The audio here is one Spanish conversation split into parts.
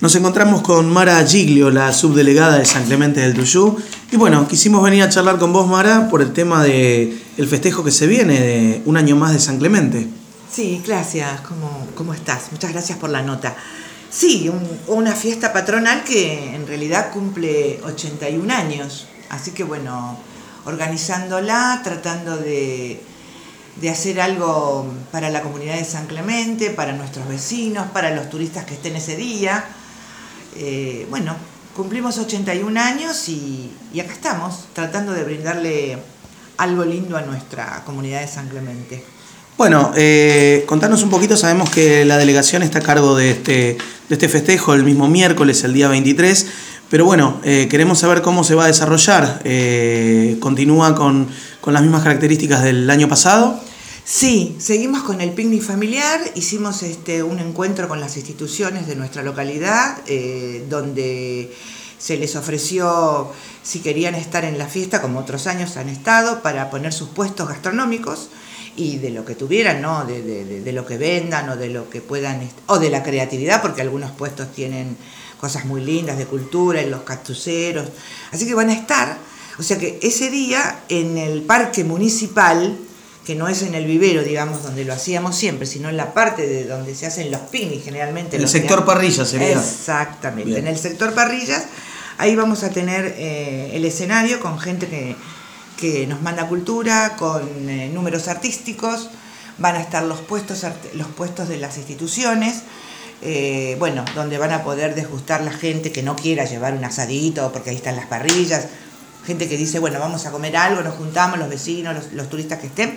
Nos encontramos con Mara Giglio, la subdelegada de San Clemente del Tuyú. Y bueno, quisimos venir a charlar con vos, Mara, por el tema del festejo que se viene de un año más de San Clemente. Sí, gracias. ¿Cómo estás? Muchas gracias por la nota. Sí, una fiesta patronal que en realidad cumple 81 años. Así que bueno, organizándola, tratando de hacer algo para la comunidad de San Clemente, para nuestros vecinos, para los turistas que estén ese día. Bueno, cumplimos 81 años y acá estamos, tratando de brindarle algo lindo a nuestra comunidad de San Clemente. Bueno, contanos un poquito, sabemos que la delegación está a cargo de este festejo el mismo miércoles, el día 23, pero bueno, queremos saber cómo se va a desarrollar. ¿Continúa con las mismas características del año pasado? Sí, seguimos con el picnic familiar, hicimos un encuentro con las instituciones de nuestra localidad, donde se les ofreció si querían estar en la fiesta, como otros años han estado, para poner sus puestos gastronómicos y de lo que tuvieran, ¿no? de lo que vendan o de lo que puedan, o de la creatividad, porque algunos puestos tienen cosas muy lindas de cultura, en los castuceros, así que van a estar, o sea que ese día en el parque municipal, que no es en el vivero, digamos, donde lo hacíamos siempre, sino en la parte de donde se hacen los picnics generalmente. En el sector parrillas sería. Exactamente, bien. En el sector parrillas, ahí vamos a tener el escenario con gente que nos manda cultura, con números artísticos, van a estar los puestos de las instituciones, bueno, donde van a poder degustar la gente que no quiera llevar un asadito, porque ahí están las parrillas, gente que dice, bueno, vamos a comer algo, nos juntamos, los vecinos, los turistas que estén,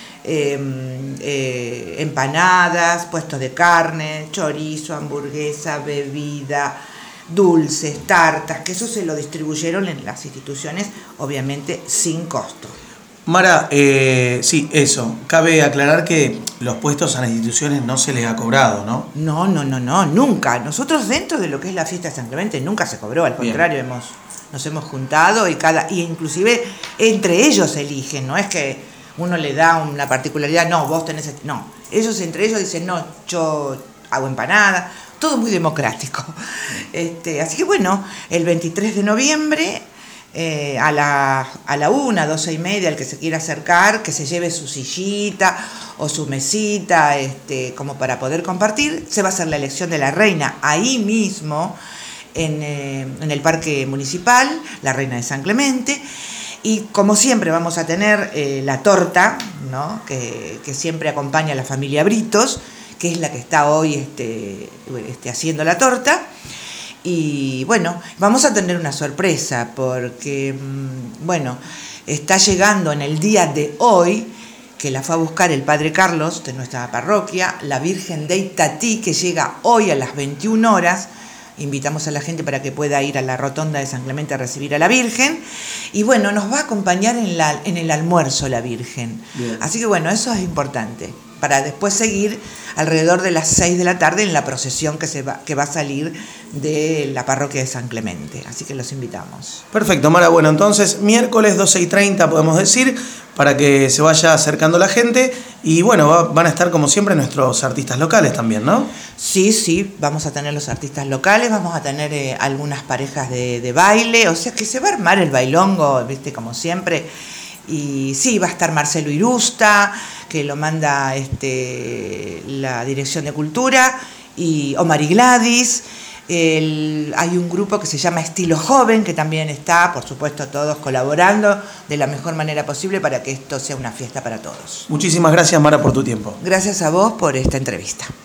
empanadas, puestos de carne, chorizo, hamburguesa, bebida, dulces, tartas, que eso se lo distribuyeron en las instituciones, obviamente sin costo. Mara, sí, eso. Cabe aclarar que los puestos a las instituciones no se les ha cobrado, ¿no? No, nunca. Nosotros dentro de lo que es la fiesta de San Clemente nunca se cobró, al contrario, nos hemos juntado y inclusive entre ellos eligen, no es que uno le da una particularidad, no, vos tenés, no, ellos entre ellos dicen, no, yo hago empanada, todo muy democrático. Así que bueno, el 23 de noviembre, a la 1, 12:30, el que se quiera acercar, que se lleve su sillita o su mesita, como para poder compartir, se va a hacer la elección de la reina ahí mismo, en el parque municipal, la reina de San Clemente, y como siempre vamos a tener la torta, ¿no? que siempre acompaña a la familia Britos, que es la que está hoy haciendo la torta. Y bueno, vamos a tener una sorpresa porque, bueno, está llegando en el día de hoy, que la fue a buscar el Padre Carlos de nuestra parroquia, la Virgen de Itatí, que llega hoy a las 21 horas. Invitamos a la gente para que pueda ir a la rotonda de San Clemente a recibir a la Virgen. Y bueno, nos va a acompañar en el almuerzo la Virgen. Bien. Así que bueno, eso es importante, para después seguir alrededor de las 6 de la tarde en la procesión que va a salir de la parroquia de San Clemente. Así que los invitamos. Perfecto, Mara. Bueno, entonces miércoles 12:30 podemos decir, para que se vaya acercando la gente. Y bueno, van a estar como siempre nuestros artistas locales también, ¿no? Sí, vamos a tener los artistas locales, vamos a tener algunas parejas de baile, o sea que se va a armar el bailongo, viste, como siempre. Y sí, va a estar Marcelo Irusta, que lo manda la Dirección de Cultura, y Omar y Gladys. Hay un grupo que se llama Estilo Joven, que también está, por supuesto, todos colaborando de la mejor manera posible para que esto sea una fiesta para todos. Muchísimas gracias, Mara, por tu tiempo. Gracias a vos por esta entrevista.